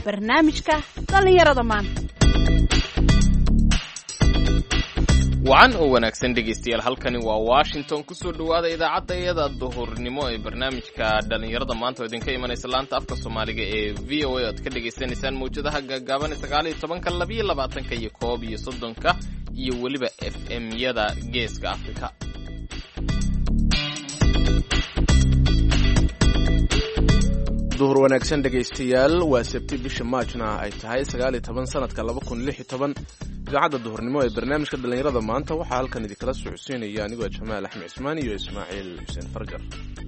barnaamijka dhallinyarada maanta. wacan oo wanaagsan dhegaystayaal, halkani waa Washington. kusoo dhawaada idaacadda iyada duhurnimo ee barnaamijka dhallinyarada maanta oo idinka imanaysa laanta afka Soomaaliga ee VOA oo aad ka dhageysanaysaan mawjadaha gaagaaban 19, 22 iyo 30 iyo weliba FM-yada Geeska Afrika. duhur wanaagsan dhegaystayaal, waa Sabti bisha Maajna ay tahay 19 sanadka 2016. idaacadda duhurnimo ee barnaamijka dhallinyarada maanta waxaa halkan idinkala socodsiinaya anigoo Jamaal Axmed Cismaan iyo Ismaaciil Xuseen Farjar.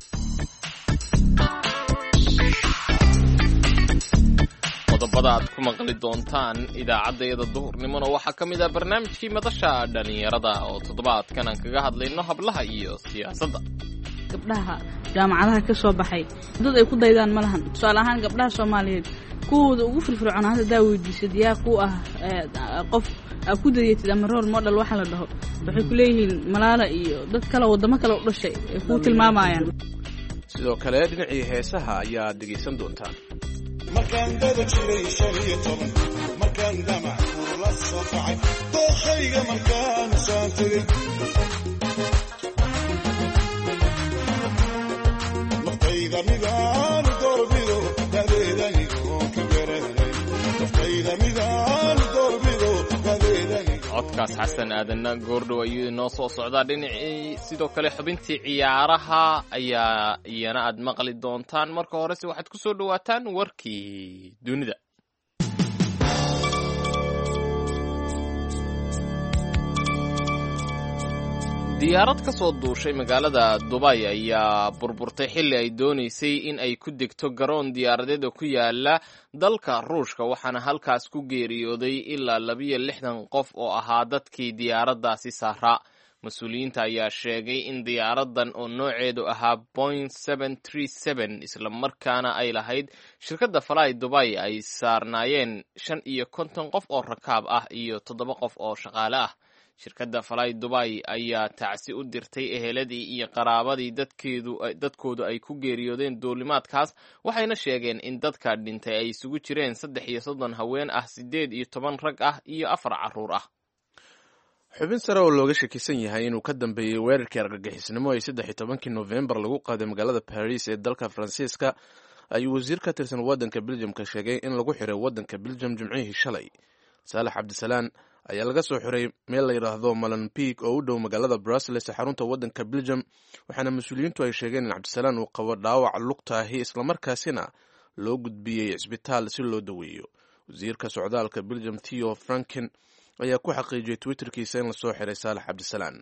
qodobada aad ku maqli doontaan idaacadda duhurnimona waxaa ka mid ah barnaamijkii madasha dhallinyarada oo toddobaadkan aan kaga hadlayno hablaha iyo siyaasadda. gabdhaha jaamacadaha ka soo baxay dad ay ku daydaan ma lahan. tusaale ahaan gabdhaha Soomaaliyeed kuwooda ugu firfircoon hadda weydiisad yaa ku ah qof ku dayatid ama role model waxa la dhaho, waxay ku leeyihiin Malaala iyo dad kale wadamo kale u dhashay ay ku tilmaamayaan. sidoo kale dhinacii heesaha ayaa dhegaysan doontaan. markaan dada jiray 15 markaan damac la safay dookhayga markaan soo tagay markayda midaan dorbido dadeedani oo kibeeray markayda midaan dorbido dadeedani. codkaas xasan aadanna goordhow ayuu inoo soo socdaa. dhinacii sidoo kale xubintii ciyaaraha ayaa iyana aad maqli doontaan. marka horese waxaad ku soo dhawaataan warkii dunida. diyaarad ka soo duushay magaalada Dubai ayaa burburtay xilli ay doonaysay in ay ku degto garoon diyaaradeed oo ku yaala dalka Ruushka, waxaana halkaas ku geeriyooday ilaa 62 qof oo ahaa dadkii diyaaraddaasi saaraa. mas-uuliyiinta ayaa sheegay in diyaaradan oo nooceedu ahaa Boeing 737 isla markaana ay lahayd shirkadda Fly Dubai ay saarnaayeen 55 qof oo rakaab ah iyo 7 qof oo shaqaale ah. shirkadda Fly Dubai ayaa tacsi u dirtay eheladii iyo qaraabadii dadkoodu ay ku geeriyoodeen duulimaadkaas, waxayna sheegeen in dadka dhintay ay isugu jireen 33 haween ah, 18 rag ah iyo 4 carruur ah. xubin sare oo looga shakisan yahay inuu ka dambeeyey weerarkii argagixisnimo ee 13 November lagu qaaday magaalada Paris ee dalka Faransiiska ayuu wasiir ka tirsan waddanka Belgium ka sheegay in lagu xiray waddanka Belgium Jimcihii shalay. Saalax Cabdisalaan ayaa laga soo xiray meel la yiraahdo Molenbeek oo u dhow magaalada Brussels ee xarunta waddanka Belgium, waxaana mas-uuliyiintu ay sheegeen in Cabdisalaan uu qabo dhaawac lugtaahi isla markaasina loo gudbiyey isbitaal si loo daweeyo. wasiirka socdaalka Belgium Theo Franken ayaa ku xaqiijiyay Twitterkiisa in la soo xiray Saalax Cabdisalaan.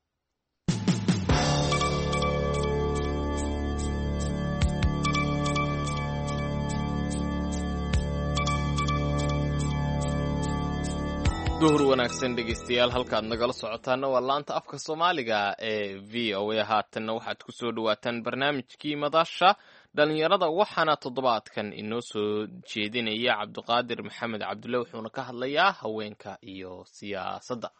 duhur wanaagsan dhegaystayaal, halkaad nagala socotaana waa laanta afka Soomaaliga ee VOA. haatanna waxaad ku soo dhawaataan barnaamijkii madasha dhallinyarada, waxaana toddobaadkan inoo soo jeedinaya Cabdiqaadir Maxamed Cabdulle, wuxuuna ka hadlayaa haweenka iyo siyaasadda.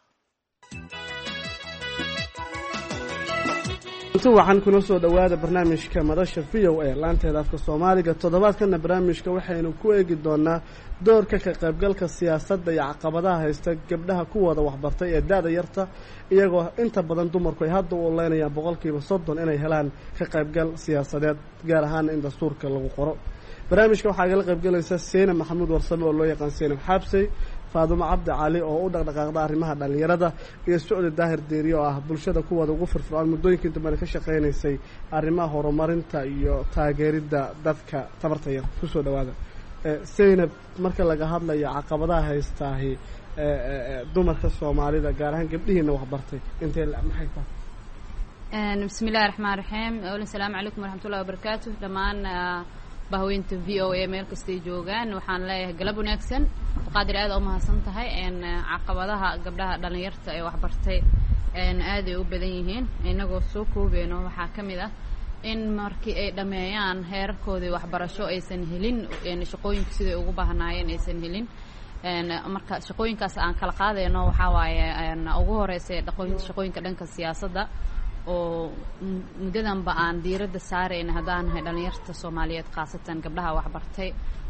waxaan kuna soo dhawaada barnaamijka madasha VOA laanteeda afka Soomaaliga. toddobaadkana barnaamijka waxaynu ku eegi doonaa doorka ka qaybgalka siyaasadda iyo caqabadaha haysta gabdhaha kuwooda waxbartay ee da'da yarta, iyagoo inta badan dumarku ay hadda u oleynayaan 30% inay helaan ka qaybgal siyaasadeed, gaar ahaan in dastuurka lagu qoro. barnaamijka waxaa kala qaybgalaysa Seenab Maxamuud Warsame oo loo yaqaan Seenab Xabsey, Faadumo Cabdi Cali oo u dhaqdhaqaaqda arrimaha dhalinyarada, iyo Socdi Daahir Deeriyo oo ah bulshada kuwooda ugu firfircoon muddooyinkii dambe ka shaqeynaysay arrimaha horumarinta iyo taageeridda dadka tabarta yar. ku soo dhawaada. Seenab, marka laga hadlayo caqabadaha haystaahi dumarka Soomaalida gaar ahaan gabdhihiina waxbartay intee maxay tahay? bismillaahir rahmaanir rahiim. assalaamu calaykum waraxmatullaahi wabarakaatuh. dhammaan bahweynta VOA meel kastay joogaan waxaan leeyahay galab wanaagsan. qaadir aad u mahadsan tahay. caqabadaha gabdhaha dhalinyarta ee waxbartay aad ay u badan yihiin. inagoo soo koobeeno waxaa ka mid ah in markii ay dhameeyaan heerarkoodii waxbarasho aysan helin shaqooyinka siday ugu baahnaayeen aysan helin. marka shaqooyinkaas aan kala qaadayno waxaa waaye ugu horeysa shaqooyinka dhanka siyaasadda oo muddadanba aan diiradda saarayna haddaan nahay dhalinyarta Soomaaliyeed khaasatan gabdhaha waxbartay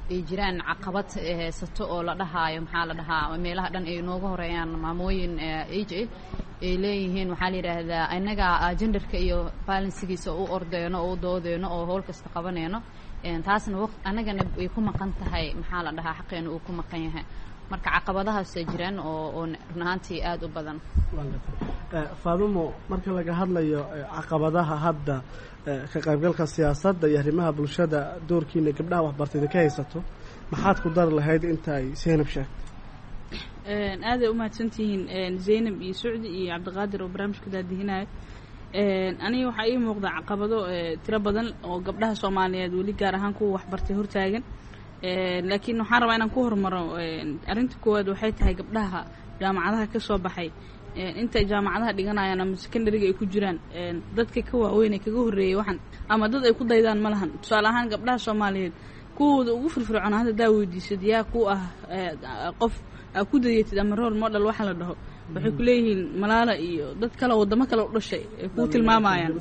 ay jiraan caqabad haysato oo la dhahaayo maxaa la dhahaa meelaha dhan ay nooga horeeyaan maamooyin age ay leeyihiin waxaa la yidhaahdaa innaga genderka iyo balansigiisa u ordeyno oo u doodeyno oo howl kasta qabaneyno taasna annagana ay ku maqan tahay maxaa la dhahaa xaqeena uu ku maqan yahay marka caqabadahaasay jiraan oo run ahaantii aada u badan. Faadumo, marka laga hadlayo caqabadaha hadda ka qaybgalka siyaasadda iyo arrimaha bulshada doorkiina gabdhaha waxbartayda ka haysato maxaad ku dari lahayd inta ay Zaynab sheegtay? aaday u mahadsantihiin Zaynab iyo Sucdi iyo Cabdiqaadir oo barnaamijka daadihinayo. aniga waxaa ii muuqda caqabado tiro badan oo gabdhaha Soomaaliyeed weli gaar ahaan kuwa waxbartay hortaagan. laakiin waxaan rabaa inaan ku hormaro arrinta koowaad waxay tahay gabdhaha jaamacadaha ka soo baxay inta jaamacadaha dhiganayaan ama secondary ay ku jiraan dadka ka waaweyn ee kaga horeeyay waxan ama dad ay ku daydaan ma lahan. tusaale ahaan gabdhaha Soomaaliyeed kuwooda ugu firfircoon hadda daa weydiisad yaa ku ah qof ku dayatid ama role model waxa la dhaho waxay ku leeyihiin Malaala iyo dad kale wadamo kale u dhashay ay ku tilmaamayaan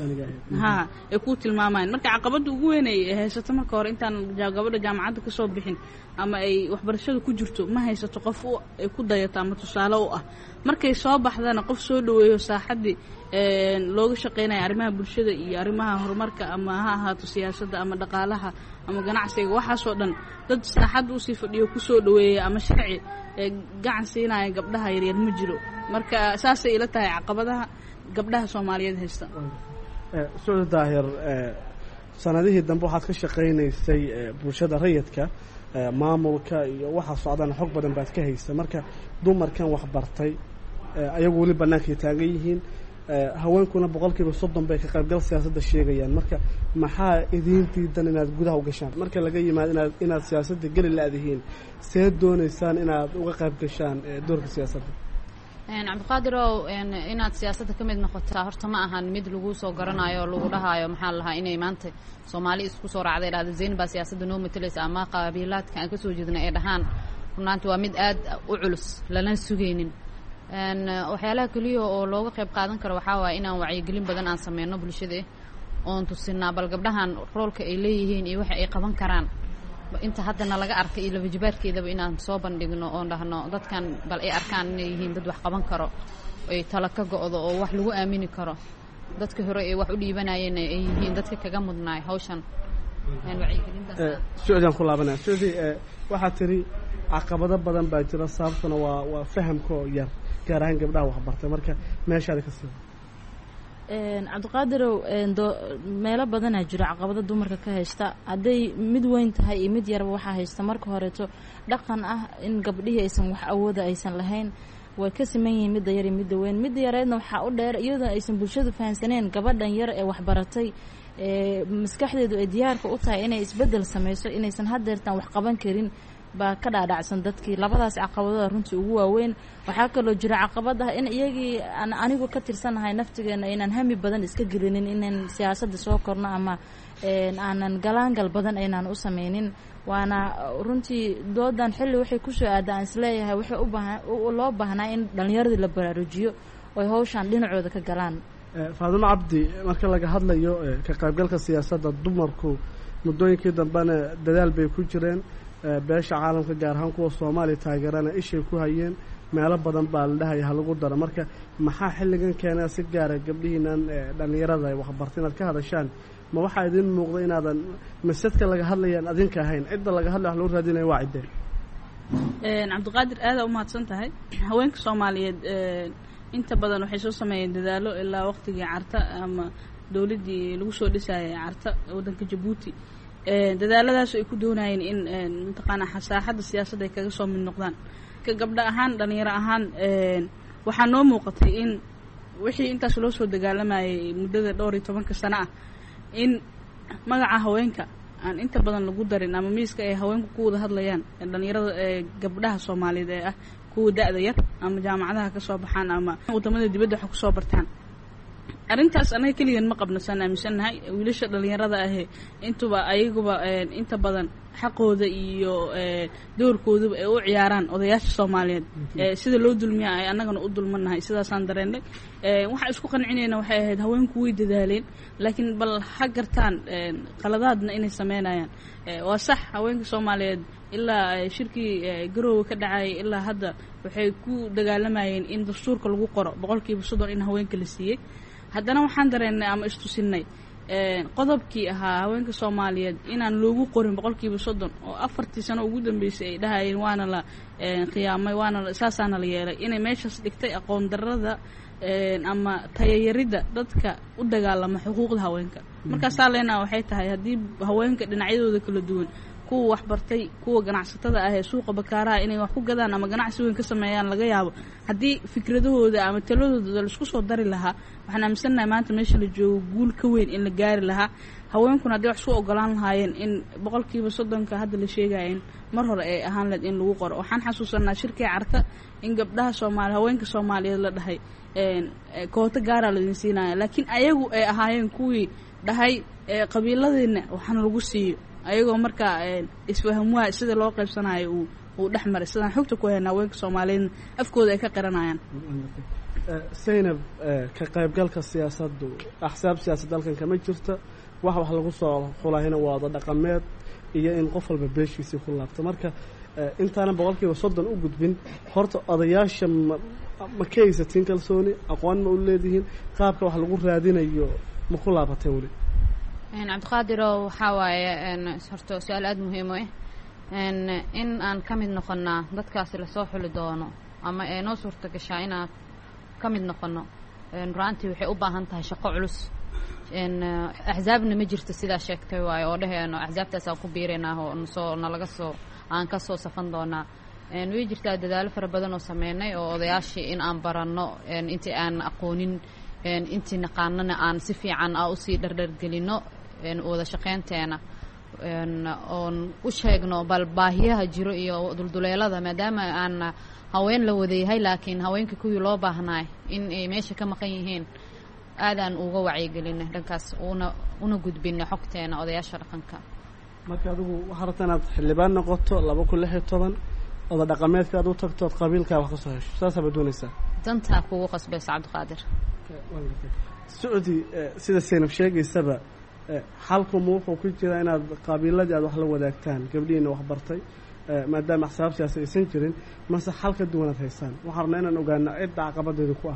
ay ku tilmaamayaan. marka caqabada ugu weyn ay haysato marka hore intaan gabadha jaamacadda ka soo bixin ama ay waxbarashada ku jirto ma haysato qof ay ku dayato ama tusaale u ah. markay soo baxdana qof soo dhaweeyo saaxadii looga shaqeynaya arrimaha bulshada iyo arrimaha horumarka ama ha ahaato siyaasadda ama dhaqaalaha ama ganacsiga waxaasoo dhan dad saaxadda usii fadhiyo ku soo dhaweeya ama sharci gacan siinaya gabdhaha yaryar ma jiro. marka saasay ila tahay caqabadaha gabdhaha Soomaaliyeed haysta. Sucdi Daahir, sanadihii dambe waxaad ka shaqaynaysay bulshada rayidka maamulka iyo waxa socdaan xog badan baad ka haysa. marka dumarkan wax bartay ayagu wali banaanka taagan yihiin haweenkuna 30% bay ka qaybgal siyaasadda sheegayaan. marka maxaa idin diidan inaad gudaha u gashaan marka laga yimaado inaad siyaasadda gali laadihiin see doonaysaan inaad uga qayb gashaan doorka siyaasadda? Cabdiqaadir oo inaad siyaasadda ka mid noqotaa horta ma ahan mid lagu soo garanayo lagu dhahayo maxaa lahaa inay maanta Soomaali isku soo raacday dhahdo Zayn baa siyaasadda noo matalaysa ama qabiilaadka aan ka soo jeedna ee dhahaan runtii waa mid aad u culus lana sugaynin. waxyaalaha kaliya oo looga qayb qaadan karo waxaa waaye inaan wacyigelin badan aan sameyno bulshada oon tusinaa bal gabdhahan roolka ay leeyihiin iyo waxa ay qaban karaan inta haddana laga arkay iyo labajibaadkeedaba inaan soo bandhigno oon dhahno dadkan bal ay arkaan inay yihiin dad wax qaban karo ay tala ka go'do oo wax lagu aamini karo dadka hore ay wax u dhiibanayeen ay yihiin dadka kaga mudnaay hawshan wacyigelintaas. Sucdiyan ku laabanaa. Sucdi, waxaa tiri caqabado badan baa jira sababtuna waa fahamka oo yar gaar ahaan gabdhaha waxbartay. marka meeshaada ka sii Cabdiqaadirow meelo badanaa jiro caqabado dumarka ka haysta hadday mid weyn tahay iyo mid yarba waxaa haysta marka horeeto dhaqan ah in gabdhihii aysan wax awooda aysan lahayn way ka siman yihiin midda yar iyo midda weyn. midda yareedna waxaa u dheer iyadoo aysan bulshadu fahansaneen gabadhan yar ee waxbaratay maskaxdeedu ay diyaarka u tahay inay isbeddel samayso inaysan haddeertan wax qaban karin baa ka dhaadhacsan dadkii. labadaas caqabadooda runtii ugu waaweyn. waxaa kaloo jira caqabad ah in iyagii anigu ka tirsanahay naftigeena inaan hami badan iska gelinin inaan siyaasadda soo korno ama aanan galaangal badan aynaan u samaynin. waana runtii doodan xilli waxay kusoo aadaan isleeyahay waxay loo baahnaa in dhallinyaradii la baraarujiyo oy hawshaan dhinacooda ka galaan. Faadumo Cabdi, marka laga hadlayo ka qaybgalka siyaasadda dumarku muddooyinkii dambena dadaal bay ku jireen. beesha caalamka gaar ahaan kuwa Soomaaliya taageerana ishay ku hayeen meelo badan baa la dhahay ha lagu daro. marka maxaa xilligan keenay si gaar ah gabdhihiinan dhalinyarada ay waxbartay inaad ka hadashaan? ma waxaa idin muuqda inaadan masadka laga hadlayaan adinka ahayn cidda laga hadlay wax loo raadinayo waa cideen? Cabdiqaadir aad u mahadsan tahay. haweenka Soomaaliyeed inta badan waxay soo sameeyeen dadaalo ilaa waqtigii carta ama dawladdii lagu soo dhisayay carta waddanka Djibouti. dadaaladaas ay ku doonayeen in mataqaanaa saaxadda siyaasadda ay kaga soo mid noqdaan. ka gabdha ahaan dhalinyaro ahaan waxaa noo muuqatay in wixii intaas loo soo dagaalamayay muddada 12 sano ah in magaca haweenka aan inta badan lagu darin ama miiska ay haweenku ku wada hadlayaan dhalinyarada gabdhaha Soomaaliyeed ee ah kuwa da'da yar ama jaamacadaha ka soo baxaan ama wadamada dibadda wax ku soo bartaan. arrintaas anaga kaliyan ma qabnasan aaminsanahay wiilasha dhalinyarada ah intuba ayaguba inta badan xaqooda iyo doorkoodaba ay u ciyaaraan odayaasha soomaaliyeed sida loo dulmiya ay annagana u dulmanahay sidaasaan dareennay waxaan isku qancinayna waxay ahayd haweenku way dadaaleen laakiin bal ha gartaan qaladaadna inay sameynayaan waa sax haweenka soomaaliyeed ilaa shirkii garoowe ka dhacayay ilaa hadda waxay ku dagaalamayeen in dastuurka lagu qoro 30% in haweenka la siiyey haddana waxaan dareennay ama istusinay qodobkii ahaa haweenka soomaaliyeed inaan loogu qorin 30% oo 4 sano ugu dambeysay ay dhahayeen waana la qiyaamay waana saasaana la yeelay inay meeshaas dhigtay aqoon darrada ama tayayaridda dadka u dagaalama xuquuqda haweenka markaasaa leenaha waxay tahay haddii haweenka dhinacyadooda kala duwan kuwa waxbartay kuwa ganacsatada ah ee suuqa bakaaraha inay wax ku gadaan ama ganacsi weyn ka sameeyaan laga yaabo haddii fikradahooda ama taladooda laisku soo dari lahaa waxaan aaminsannahay maanta meesha la joogo guul ka weyn in la gaari lahaa haweenkuna haddii wax isku ogolaan lahaayeen in 30% hadda la sheegaya in mar hore ay ahaan lahayd in lagu qoro waxaan xasuusanaa shirkii carta in gabdhaha soomaali haweenka soomaaliyeed la dhahay koota gaaraa laidin siinaya laakiin ayagu ay ahaayeen kuwii dhahay qabiiladeena waxaana lagu siiyo ayagoo markaa isfahamwaa sida loo qaybsanayo uu dhex maray sidaan xogta ku haynaa haweenka soomaaliyeedna afkooda ay ka qiranayaan Zaynab ka qaybgalka siyaasaddu axsaab siyaasad dalkan kama jirta wax lagu soo xulahayna waa wada dhaqameed iyo in qof walba beeshiisii ku laabto marka intaana 30% u gudbin horta odayaasha ma kaysatiin kalsooni aqoon ma u leedihiin qaabka wax lagu raadinayo ma ku laabatay wali cabdiqaadir waxaa waaye horta su-aal aada muhiim u ah in aan ka mid noqonnaa dadkaasi lasoo xuli doono ama ee noo suurta gashaa inaan ka mid noqono runtii waxay u baahan tahay shaqo culus axzaabna ma jirto sidaa sheegtay waaye oo dheheyno axzaabtaas aan ku biiraynaa oo nalaga soo aan ka soo safan doonaa way jirtaa dadaalo fara badan oo sameynay oo odayaashii in aan baranno intii aan aqoonin intii naqaanana aan si fiican usii dhardhargelino wada shaqaynteena oon u sheegno bal baahiyaha jiro iyo dulduleelada maadaama aan haween la wadayahay laakiin haweenka kuwii loo baahnaay in ay meesha ka maqan yihiin aadaan uga wacyigelinay dhankaas una gudbinay xogteena odayaasha dhaqanka marka adigu waxaa rabtaa inaad xildhibaan noqoto 2016 oda dhaqameedka aad u tagto ood qabiilkaa wax ka soo hesho saasaa baad doonaysaa dantaa kugu qasbaysa cabdiqaadir Saudi sida Zaynab sheegaysaba xalku wuxuu ku jira inaad qabiiladii aad wax la wadaagtaan gabdhiina wax bartay maadaama axsaab siyaasi aysan jirin mase xalka duwanaad haysaan waxaan rabnaa inaan ogaano cidda caqabadeedu ku ah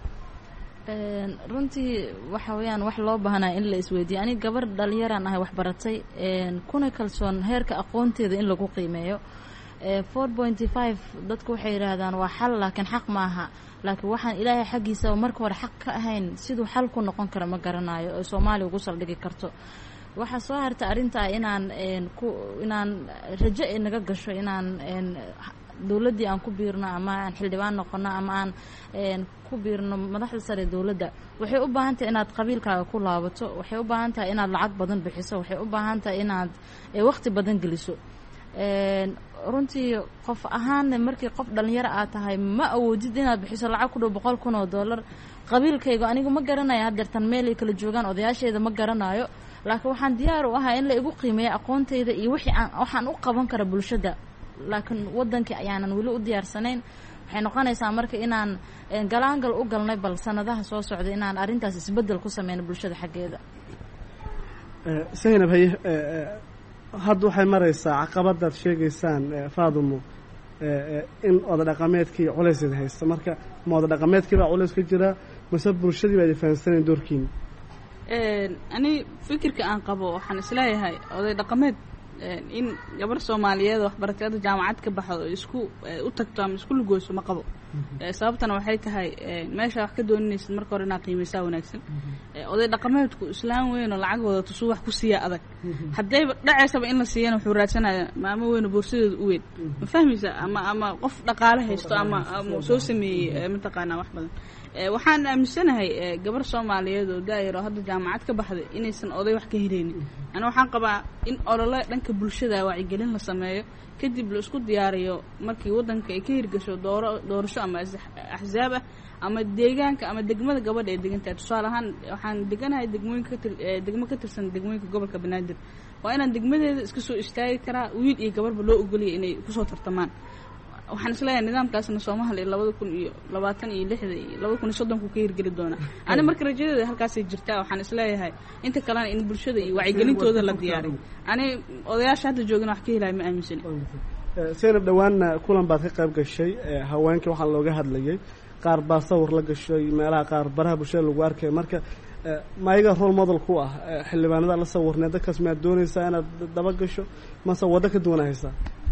runtii waxa weeyaan wax loo baahnaa in la isweydiiyo aniga gabar dhalinyaraan ahay wax baratay kuna kalsoon heerka aqoonteeda in lagu qiimeeyo 4.5 dadku waxay yiraahdaan waa xal laakiin xaq maaha laakiin waxaan ilaahay xaqiisa marka hore xaq ka ahayn sidoo xal ku noqon karo ma garanayo oo Soomaaliya ugu saldhigi karto waxa soo harta arinta inaan rajo inaga gasho inaan dawladii aan ku biirno ama aan xildhibaan noqono ama aan ku biirno madaxda sare dawladda waxay u baahan tahay inaad qabiilkaaga ku laabato waxay u baahan tahay inaad lacag badan bixiso waxay u baahan tahay inaad waqti badan geliso runtii qof ahaan markii qof dhalinyaro aad tahay ma awoodid inaad bixiso lacag ku dhow $100,000 qabiilkayga anigu ma garanayo haddeertan meel ay kala joogaan odayaasheeda ma garanayo laakiin waxaan diyaar u ahaa in la igu qiimeeyo aqoontayda iyo waxaan u qaban kara bulshada laakiin wadankii ayaanan weli u diyaarsanayn waxay noqonaysaa marka inaan galaangal u galnay bal sanadaha soo socda inaan arrintaas isbeddel ku sameyno bulshada xaggeeda Zaynab hadda waxay maraysaa caqabadaad sheegaysaan Faadumo in oda dhaqameedkii culaysid haysta marka ma oda dhaqameedkii baa culays ka jira mase bulshadii baa fahansaneen doorkiina ani fikirka aan qabo waxaan isleeyahay oday dhaqameed in gabar Soomaaliyeed wax baratay jaamacad ka baxdo isku u tagto ama isku lugooso ma qabo sababtana waxay tahay meesha wax ka doonaysid marka hore inaad qiimeysaa wanaagsan oday dhaqameedku islaam weyn oo lacag wada tusuu wax ku siiya adag haddayba dhacaysaba in la siiyana wuxuu raadsanayaa maamo weyn oo boorsadeeda u weyn ma fahmaysa ama qof dhaqaale haysto ama soo sameeyey mataqaanaa wax badan waxaan aaminsanahay gabar Soomaaliyeed oo daayiro hadda jaamacad ka baxday inaysan oday wax ka helaynin ana waxaan qabaa in olole dhanka bulshada wacyigelin la sameeyo kadib la isku diyaariyo markii wadanka ay ka hirgasho doorasho bulsho ama axzaab ah ama deegaanka ama degmada gabadha ee degan tahay tusaale ahaan waxaan deganahay degmo ka tirsan degmooyinka gobolka banaadir waa inaan degmadeeda iska soo istaagi karaa wiil iyo gabarba loo ogoliyay inay kusoo tartamaan waxaan isleeyahay nidaamkaasna Soomaaliya 2026 iyo 2030 ku hirgeli doona ani marka rajadeeda halkaasay jirtaa waxaan isleeyahay inta kalena in bulshada iyo wacyigelintooda la diyaariyo ani odayaasha hadda joogana wax ka helay ma aaminsan Zainab dhawaana kulan baad ka qayb gashay haweenka waxaa looga hadlayay qaar baa sawir la gashay meelaha qaar baraha bulshada lagu arkay marka maayiga role model ku ah xildhibaanada la sawirnay dadkaas ma doonaysaa inaad daba gasho mase wada ka doonaysaa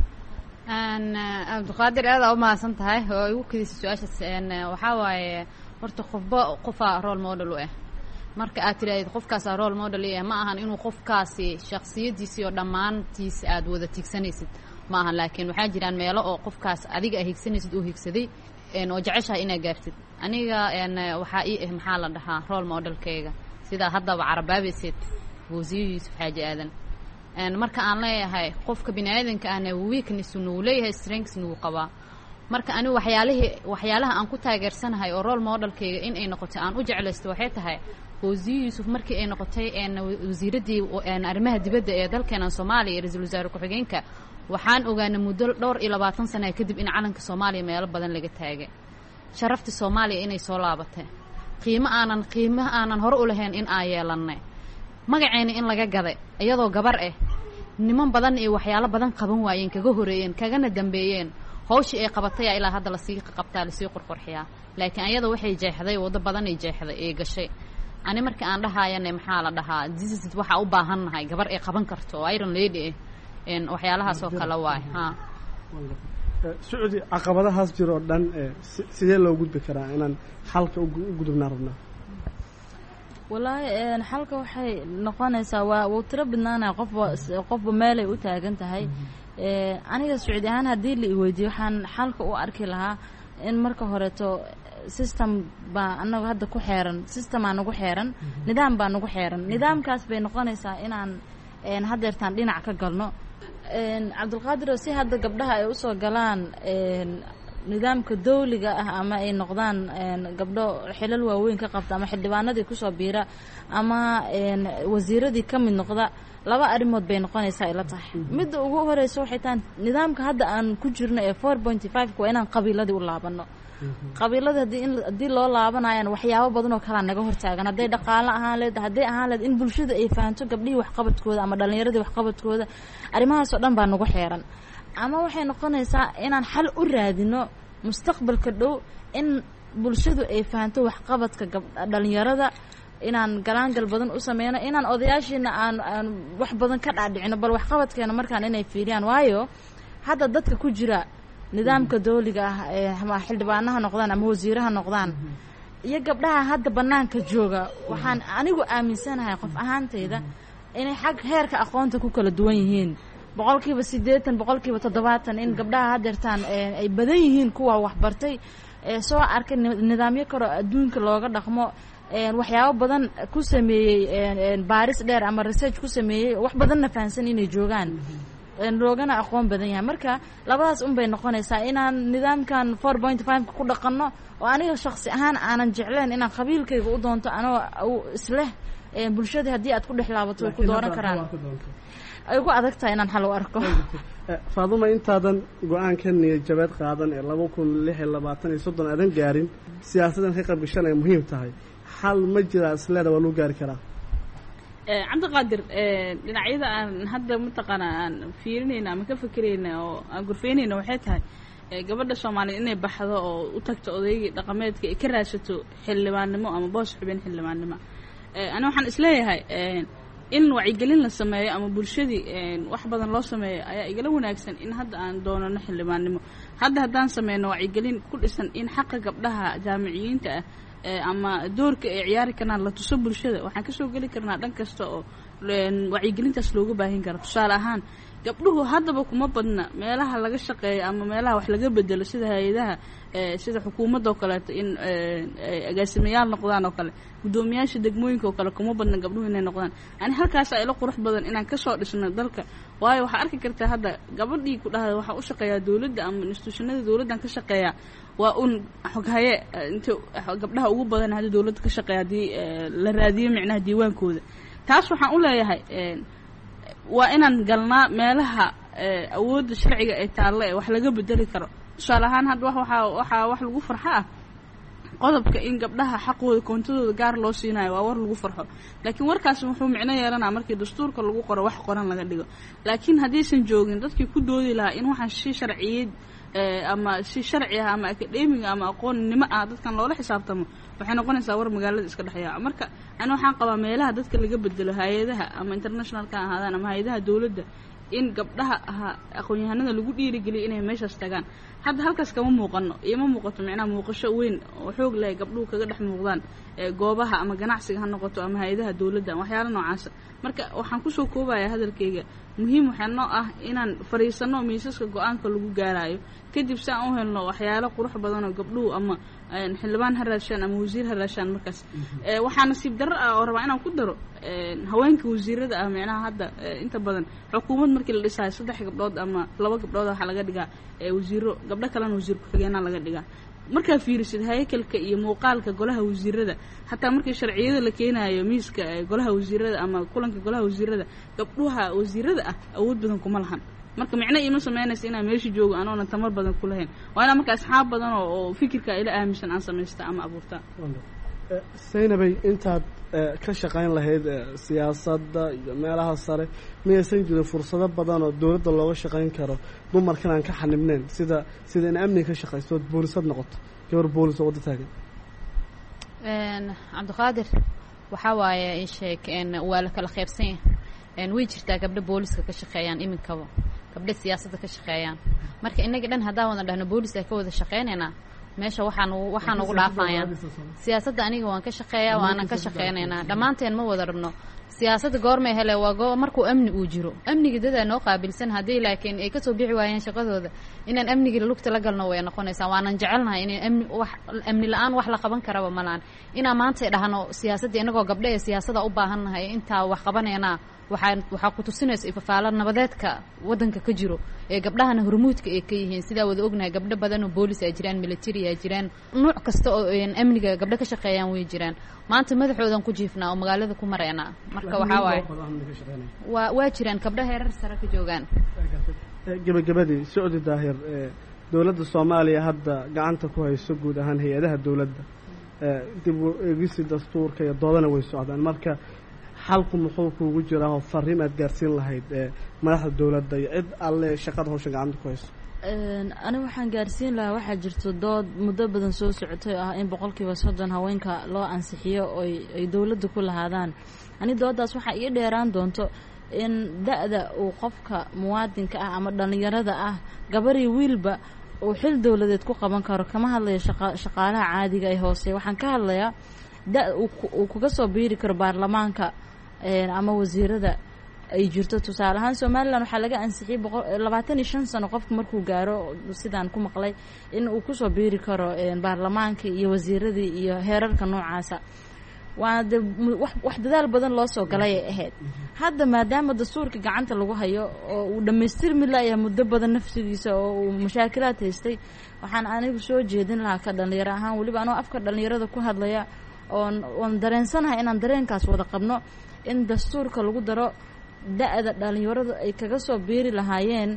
Abdulqaadir aad u mahadsan tahay oo igu kidisa su'aashaas waxa waaye horta qofa role model u ah marka aad tiraahdo qofkaas role model ma ahan inuu qofkaasi shakhsiyadiisa iyo dhamaantiisa aad wada tigsanaysid ma ahan laakiin waxa jiraan meelo oo qofkaas adiga higsanaysid oo higsaday oo jeceshahay inaad gaartid aniga waxa ii maxaa la dhahaa role modelkayga sida haddaba carabaabisid Wasiir Yuusuf Xaaji Aadan marka aan leeyahay qofka bini'aadanka ahna weakness uu leeyahay strengths uu qabaa marka ani waxyaalaha aan ku taageersanahay oo role modelkayga in ay noqoto aan u jeclaysto waxay tahay Wasiir Yuusuf markii ay noqotay wasiiradii arrimaha dibadda ee dalkeena Soomaaliya ra'iisul wasaare ku-xigeenka waxaan ogaanay muddo 22 sano kadib in calanka Soomaaliya meelo badan laga taagay sharafta Soomaaliya inay soo laabatay qiimo aanan hor u lahayn in ay yeelanay magaceena in laga gaday iyadoo gabar ah niman badan iyo waxyaalo badan qaban waayeen kaga horeeyeen kagana dambeeyeen hawshii ay qabatay ilaa hadda la sii qabtaa la sii qurqurxiyaa laakiin iyadoo waxay jeexday wado badan ay jeexday ee gashay ani marka aan dhahaayane maxaa la dhahaa disease waxa u baahannahay gabar ay qaban karto iron lady waxyaalahaas oo kala waay Saudi caqabadahaas jiro dhan sidee loo gudbi karaa inaan xalka u gudubnaa rabnaa wallaahi xalka waxay noqonaysaa waa tiro badnaanaa qofba meelay u taagan tahay aniga Saudi ahaan haddii la weydiiyo waxaan xalka u arki lahaa in marka horeeto system baa anagu hadda ku xeeran system aan ugu xeeran nidaam baan ugu xeeran nidaamkaas bay noqonaysaa inaan haddeertaan dhinac ka galno Cabdulqaadir si hadda gabdhaha ay u soo galaan nidaamka dawliga ah ama ay noqdaan gabdho xilal waaweyn ka qabta ama xildhibaanadii ku soo biira ama wasiiradii ka mid noqda laba arimood bay noqonaysaa ila tahay midda ugu horeyso waxay tahay nidaamka hadda aan ku jirno ee 4.5 waa inaan qabiiladii u laabano qabiilada hadii loo laabanayaan waxyaabo badan oo kala naga hortaagan haday dhaqaale ahaan leed in bulshada ay fahanto gabdhihii wax qabadkooda ama dhalinyaradii wax qabadkooda arimahaas oo dhan baa nagu xeeran ama waxay noqonaysaa inaan xal u raadino mustaqbalka dhow in bulshadu ay fahanto wax qabadka dhalinyarada inaan galaangal badan u sameeyno inaan odayaashiina aan wax badan ka dhaadhicino bal wax qabadkeena markaan inay fiiriyaan waayo hadda dadka ku jira nidaamka dawliga ah ama xildhibaanaha noqdaan ama wasiiraha noqdaan iyo gabdhaha hadda banaanka jooga waxaan anigu aaminsanahay qof ahaantayda inay xag heerka aqoonta ku kala duwan yihiin 80% 70% in gabdhaha haddeertaan ay badan yihiin kuwa wax bartay soo arkay nidaamyo kale adduunka looga dhaqmo waxyaabo badan ku sameeyay baaris dheer ama research ku sameeyay wax badanna fahansan inay joogaan loogana aqoon badan yahay marka labadaas bay noqonaysaa inaan nidaamkan 4.5 ku dhaqanno oo aniga shakhsi ahaan aanan jecleen inaan qabiilkayga u doonto anoo isleh bulshada haddii aad ku dhex laabato way ku dooran karaan ay ugu adag tahay inaan xal u arko Faaduma intaadan go'aankan iyo jawaab qaadan ee 2026 aadan gaarin siyaasadan ka qayb gashan ay muhiim tahay xal ma jira isleeda waa loo gaari karaa Cabdiqaadir dhinacyada aan hadda mataqaana aan fiirinayna ama ka fikirayna oo aan gurfeynayna waxay tahay gabadha Soomaaliyeed inay baxdo oo u tagto odaygii dhaqameedka ay ka raashato xildhibaannimo ama boos xubin xildhibaannimo ana waxaan isleeyahay in wacyigelin la sameeyo ama bulshadii wax badan loo sameeyo ayaa igala wanaagsan in hadda aan doonano xildhibaannimo haddaan sameeyno wacyigelin ku dhisan in xaqa gabdhaha jaamiciyiinta ah ama doorka ay ciyaari karaan la tuso bulshada waxaan ka soo gali karnaa dhan kasta oo wacyigelintaas looga baahin karo tusaale ahaan gabdhuhu haddaba kuma badna meelaha laga shaqeeyo ama meelaha wax laga bedelo sida hay-adaha sida xukuumadda oo kaleeto in agaasimayaal noqdaan oo kale guddoomiyaasha degmooyinka oo kale kuma badna gabdhuhu inay noqdaan ani halkaas ila qurux badan inaan kasoo dhisno dalka waayo waxaa arki kartaa hadda gabadhii ku dhahda waxaa u shaqeeyaa dawladda ama institutionada dawladdan ka shaqeeya waa un xoghaye inta gabdhaha ugu badan hadii dawladda ka shaqeeya haddii la raadiyo micnaha diiwaankooda taas waxaan u leeyahay waa inaan galnaa meelaha awoodda sharciga ee taalle ee wax laga bedeli karo tusaale ahaan hadda waxaa wax lagu farxo ah qodobka in gabdhaha xaqooda koontadooda gaar loo siinayo waa war lagu farxo laakiin warkaasi wuxuu micno yeelanaa markii dastuurka lagu qoro wax qoran laga dhigo laakiin haddaysan joogin dadkii ku doodi lahaa in waxaan si sharciyeed ama si sharci ah ama akademiga ama aqoonnimo ah dadkan loola xisaabtamo waxay noqonaysaa war magaalada iska dhexyaaca marka ani waxaan qabaa meelaha dadka laga bedelo hay-adaha ama internationalka ahaadaan ama hay-adaha dawladda in gabdhaha aqoon-yahanada lagu dhiirigeliyo inay meeshaas tagaan hadda halkaas kama muuqano iyoma muuqato micnaha muuqasho weyn oo xoog leh gabdhuhu kaga dhex muuqdaan goobaha ama ganacsiga ha noqoto ama hay-adaha dawladda waxyaala noocaasa marka waxaan kusoo koobayaa hadalkayga muhiim waxaa noo ah inaan fadhiisano miisaska go-aanka lagu gaarayo kadib si aan u helno waxyaalo qurux badan oo gabdhuhu ama xildhibaan ha raashaan ama wasiir ha raashaan markaas waxaa nasiib darro ah oo rabaa inaan ku daro haweenka wasiirada ah micnaha hadda inta badan xukuumad markii la dhisayo 3 gabdhood ama 2 gabdhood waxaa laga dhigaa wasiiro gabdho kalena wasiir ku-xigeenaa laga dhigaa markaa fiirisid haykalka iyo muuqaalka golaha wasiirada hataa markii sharciyada la keenayo miiska golaha wasiirada ama kulanka golaha wasiirada gabdhaha wasiirada ah awood badan kuma lahan marka micno ima sameynaysa inaan meesha joogo anoona tamar badan ku lahayn waa inaan marka asxaab badan oo fikirka ila aaminsan aan samaysta ama abuurta Saynabay intaad ka shaqayn lahayd siyaasadda iyo meelaha sare miyaysan jirin fursado badan oo dawladda looga shaqayn karo dumarkan aan ka xanibnayn sida in amniga ka shaqaysto boolisad noqoto gabar boolis oo wada taagan cabdiqaadir waxaa waaye in sheeg waa la kala qaybsan yahay way jirtaa gabdho booliska ka shaqeeyaan iminkaba gabdho siyaasadda ka shaqeeyaan marka inaga dhan haddaan wada dhahno boolis ay ka wada shaqeynaynaa meesha waxaan ugu dhaafayaan siyaasadda aniga waan ka shaqeeyaa waanan ka shaqeynaynaa dhammaanteen ma wada rabno siyaasadda goormay hele waa markuu amni uu jiro amniga dadaa noo qaabilsan haddii laakiin ay kasoo bixi waayeen shaqadooda inaan amniga lugta la galno way noqonaysaa waanan jecelnahay inay amni la-aan wax la qaban karaba malaan inaan maanta dhahno siyaasadda inagoo gabdho ee siyaasada u baahannahay intaa wax qabaneynaa waxaa ku tusinaysa ifafaalo nabadeedka waddanka ka jiro ee gabdhahana hormuudka ay ka yihiin sidaa wada ognahay gabdho badan oo boolis ay jiraan military ay jiraan nuuc kasta oo amniga gabdho ka shaqeeyaan way jiraan maanta madaxoodan ku jiifnaa oo magaalada ku mareynaa marka waxaa waaye waa jiraan gabdho heerar sare ka joogaan gabagabadii socdi daahir dawladda Soomaaliya hadda gacanta ku hayso guud ahaan hay-adaha dawladda dib u eegisi dastuurka iyo doodana way socdaan marka xalku muxuu kuugu jiraa oo fariin aad gaarsiin lahayd madaxda dawladda iyo cid alle shaqada hawsha gacanta ku hayso aniga waxaan gaarsiin lahaa waxaa jirto dood muddo badan soo socotay ah in 30% haweenka loo ansixiyo oo ay dawladda ku lahaadaan ani doodaas waxaa ii dheeraan doonto in da'da uu qofka muwaadinka ah ama dhalinyarada ah gabar iyo wiilba uu xil dawladeed ku qaban karo kama hadlayo shaqaalaha caadiga ee hoose waxaan ka hadlayaa da uu kuga soo biiri karo baarlamaanka ama wasiirada ay jirto tusaale ahaan Soomaaliland waxaa laga ansixiyay 25 sano qofku markuu gaaro sidaan ku maqlay in uu ku soo biiri karo baarlamaanka iyo wasiiradii iyo heerarka noocaasa waa wax dadaal badan loo soo galay ahayd hadda maadaama dastuurka gacanta lagu hayo oo uu dhameystirmi lahayaa muddo badan nafsigiisa oo uu mashaakilaad haystay waxaan anigu soo jeedin lahaa ka dhalinyaro ahaan weliba anoo afka dhalinyarada ku hadlaya oon dareensanahay inaan dareenkaas wada qabno in dastuurka lagu daro da-da dhalinyaradu ay kaga soo biiri lahaayeen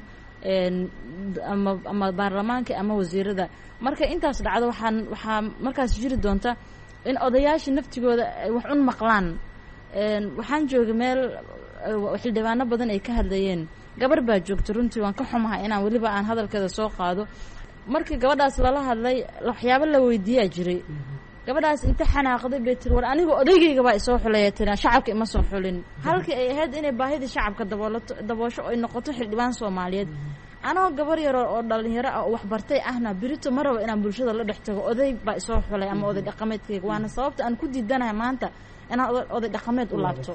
ama baarlamaanka ama wasiirada marka intaas dhacdo waxaa markaas jiri doonta in odayaashii naftigooda ay wax un maqlaan waxaan joogay meel xildhibaano badan ay ka hadlayeen gabar baa joogta runtii waan ka xumahay inaan weliba aan hadalkeeda soo qaado markii gabadhaas lala hadlay waxyaabo la weydiiyaa jiray gabadhaas inta xanaaqday bay tiri war aniga odaygayga baa isoo xulaya tiri shacabka ima soo xulin halkii ay ahayd inay baahida shacabka daboosho ay noqoto xildhibaan Soomaaliyeed anoo gabar yar oo dhalinyaro ah oo wax bartay ahna birito ma rabo inaan bulshada la dhex tago oday baa isoo xulay ama oday dhaqameedkayga waana sababta aan ku diidanahay maanta inaan oday dhaqameed u laabto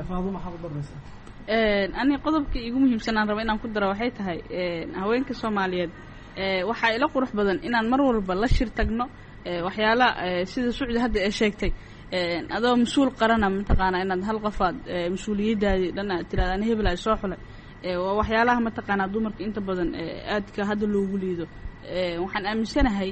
ani qodobka igu muhiimsan aan rabo inaan ku daro waxay tahay haweenka Soomaaliyeed waxaa ila qurux badan inaan mar walba la shir tagno waxyaala sida suucdi hadda ay sheegtay adoo mas'uul qarana mataqaana inaad hal qafaad mas'uuliyadaadii dhan tiraadaan hebel ay soo xulay waa waxyaalaha mataqaana dumarka inta badan aadka hadda loogu liido waxaan aaminsanahay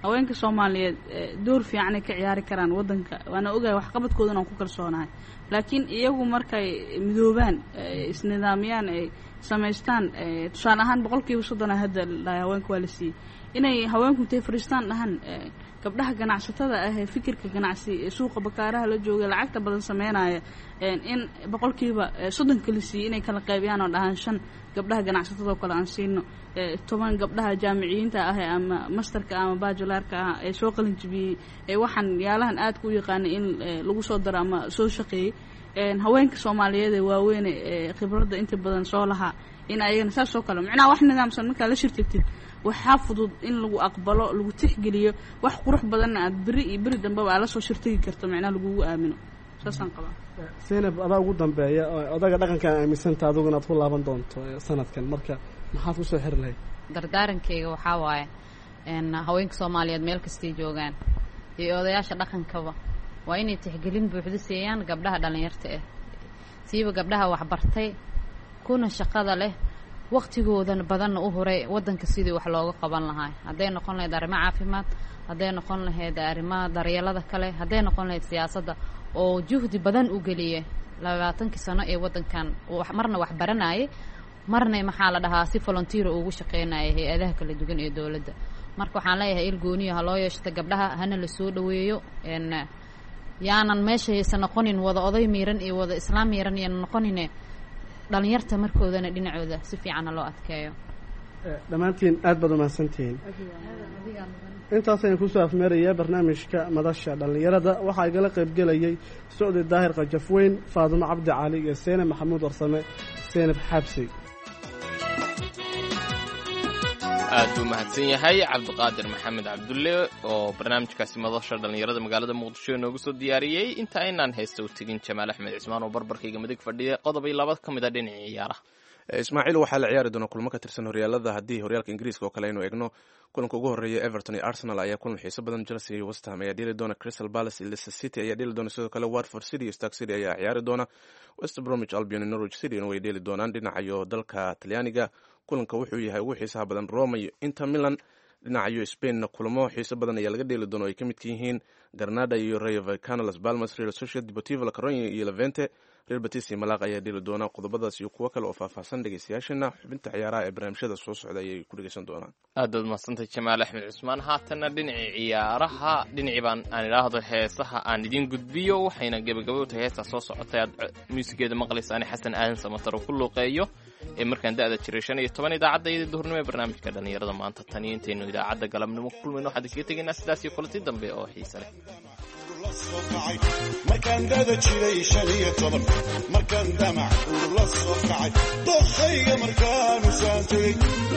haweenka soomaaliyeed door fiicanay ka ciyaari karaan waddanka waana ogahay waxqabadkoodana aan ku kalsoonahay laakiin iyagu markay midoobaan isnidaamiyaan ay samaystaan tusaale ahaan 30% hadda haweenka waa la siiyey inay haweenku intay fariistaan dhahan gabdhaha ganacsatada ah ee fikirka ganacsi ee suuqa bakaaraha la jooga lacagta badan sameynaya in 30% kala siiyey inay kala qaybiyaan oo dhahan 5 gabdhaha ganacsatada oo kale aan siino 10 gabdhaha jaamiciyiinta ah ama masterka ama bachelorka ah ee soo qalin jibiyey ee waxaan yaalahan aad ku yaqaanay in lagu soo daro ama soo shaqeeyay haweenka Soomaaliyeed ee waaweyn ee khibradda inta badan soo lahaa in ayagana saas oo kale macnaha wax nidaamsan marka la shirtagtid waxa fudud in lagu aqbalo lagu tixgeliyo wax qurux badan aad biri dambe waa la soo shirtagi karto macnaha lagu aamino saasan qaba Zainab adaa ugu dambeeya odaga dhaqanka aaminsantaa adigu inaad ku laaban doonto sanadkan marka maxaad ku soo xiri lahayd dardaarankeyga waxaa waaye haweenka Soomaaliyeed meel kastay joogaan iyo odayaasha dhaqankaba waa inay tixgelin buuxda siiyaan gabdhaha dhalinyarta ah siiba gabdhaha wax bartay kuna shaqada leh waqtigoodan badan u horay wadanka sidii wax looga qaban lahaa haday noqon lahayd arrimaha caafimaad haday noqon lahayd arrimaha daryeelada kale haday noqon lahayd siyaasadda oo juhdi badan u galiyay 20 sano ee wadankan marna wax baranayay marna maxaa la dhahaa si volunteer ugu shaqeynayay hay'adaha kala duwan ee dawladda marka waxaan leeyahay il gooniyo ha loo yeeshto gabdhaha hana la soo dhaweeyo yaanan meesha aysan noqonin wada oday miiran iyo wada islaam miiran yaan noqonin dhalinyarta markoodana dhinacooda si fiican loo adkeeyo dhamaantiin aad baad u mahadsantihiin intaas ayaan kusoo afmeeraya barnaamijka madasha dhalinyarada waxaa igala qaybgelayay Socdi Daahir Qajafweyn Faadumo Cabdi Cali iyo Zainab Maxamuud Warsame Zainab Xabsi aad u mahadsan yahay Cabdiqaadir Maxamed Cabdulle oo barnaamijkaasi madasha dhalinyarada magaalada Muqdisho noogu soo diyaariyay inta aynaan heesto u tagin Jamaal Axmed Cismaan oo barbarkayga midig fadhiya qodobay labad kamid ah dhinaca ciyaaraha Ismaaciil waxaa la ciyaari doona kulmo ka tirsan horyaalada haddii horyaalka Ingiriiska oo kale aynu eegno kulanka ugu horeeya Everton iyo Arsenal ayaa kulan xiiso badan Chelsea iyo West Ham ayaa dhili doona Crystal Palace iyo Leicester City ayaa dhili doona sidoo kale Watford City iyo Stoke City ayaa ciyaari doona West Bromwich Albion iyo Norwich City way dhili doonaan dhinaca dalka Talyaaniga kulanka wuxuu yahay ugu xiisaha badan Roma iyo Inter Milan dhinaca Spain kulamo xiiso badan ayaa laga dhili doona ay ka mid yihiin Granada iyo Rayo Vallecano Las Palmas Real Sociedad Deportivo La Coruña iyo Levante Real Betis iyo Malaga ayaa dhili doona qodobadaas iyo kuwa kale oo faahfaahsan dhageystayaashana xubinta ciyaaraha ee barnaamijyada soo socda ayay ku dhageysan doonaan aad baad mahadsantahay Jamaal Axmed Cismaan haatana dhinaca ciyaaraha dhinaci baan aan ilaahdo heesaha aan idin gudbiyo waxayna gabagabo tahay heesta soo socotay muusigeeda maqlaysaan Xasan Aadan Samatar oo ku luqeeyo ee markaan da'da jiray 15 idaacadda iyo duhurnimo ee barnaamijka dhalinyarada maanta taniinteenu idaacadda galabnimo kulmayno waxaad kaga tegaynaa sidaas iyo kulanti dambe oo xiiso leh markaan da'da jiray 15 markaan damac uu la soo kacay dokhayga markaan u saantay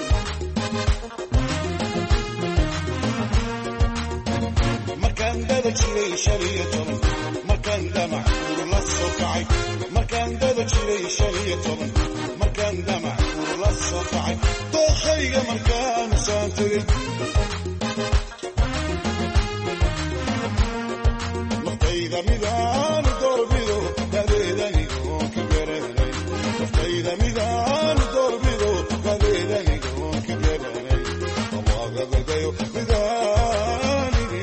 markaan da'da jiray 15 markaan damac uu la soo kacay markaan da'da jiray 15 markaan damac uu la soo kacay dokhayga markaan u saantay midaan dorbido dadeedani oo ka garanay naftayda midaan dorbido dadeedani oo ka garanay waaga gadayo midaanini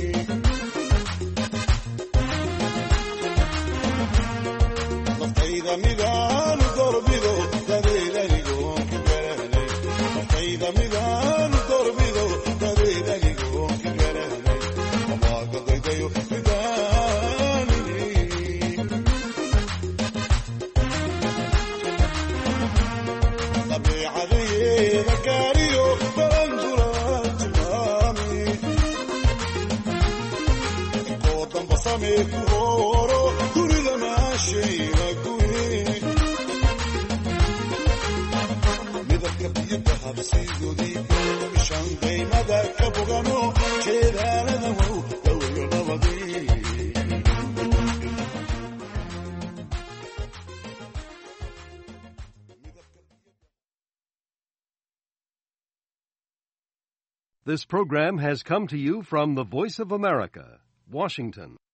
naftayda midaan dorbido dadeedani oo ka garanay naftayda midaan dorbido dadeedani oo ka garanay waaga gadayo This program has come to you from the Voice of America, Washington.